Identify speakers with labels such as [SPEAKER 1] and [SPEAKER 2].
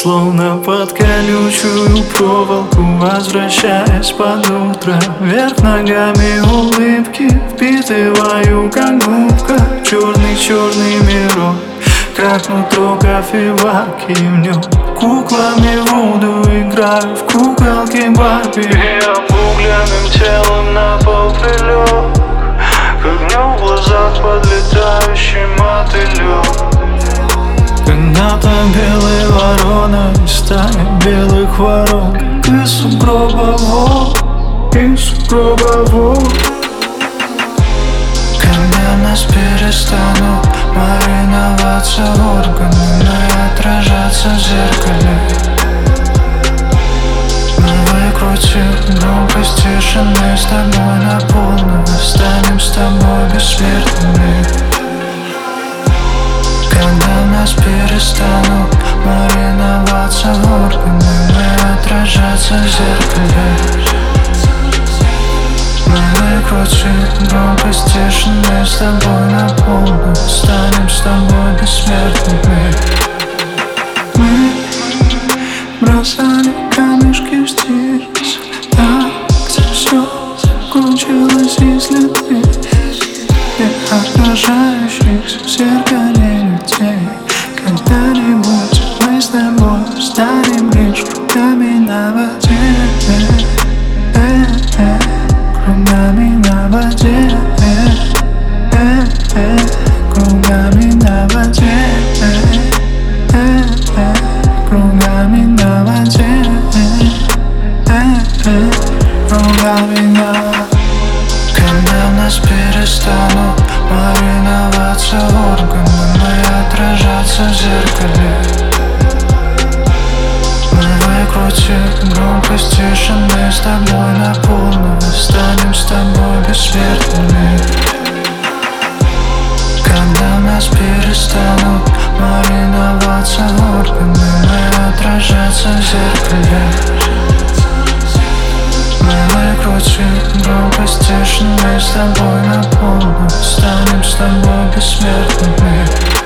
[SPEAKER 1] словно под колючую проволоку, возвращаясь под утро. Вверх ногами улыбки впитываю, как губка, черный мирок, как нутро кофеварки. В нем куклами вуду играю, в куколке Барби. И обугленным телом на пол прилег, как днем в глазах подлетающий мотылек. Когда-то белые вороны стали белых ворон, из сугроба вон, из сугроба вон. Когда нас перестанут мариноваться органы и отражаться в зеркале, мы выкрутим громкость тишины с тобой на полную, станем с тобой бессмертными. Когда нас перестанут мариноваться органы и отражаться в зеркале, мы выкрутим громкость тишины с тобой на полную, станем с тобой бессмертными. Мы бросали камешки в стиль, там, где все закончилось, если ты не отражающихся в зеркале людей. Когда-нибудь мы с тобой станем лишь кругами на воде, кругами на воде, кругами на воде, кругами на воде, кругами на воде. Когда нас перестанут мариноваться органы и отражаться в зеркале, мы выкрутим громкость тишины с тобой на полную, станем с тобой бессмертными. Когда нас перестанут мариноваться органы и отражаться в зеркале, мы выкрутим громкость тишины с тобой на полную, станем с тобой бессмертными.